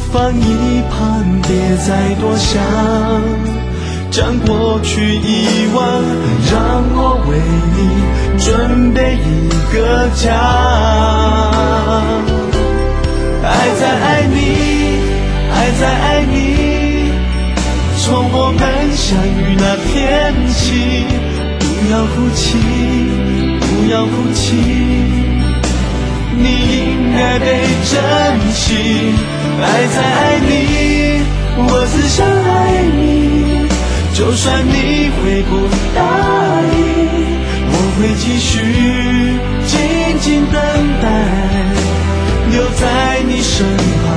放一旁，别再多想，将过去遗忘，让我为你准备一个家。爱在爱你，爱在爱你，从我们相遇那天起，不要哭泣，不要哭泣，你应该被珍惜。爱在爱你，我只想爱你，就算你会不答应，我会继续静静等待，留在你身旁。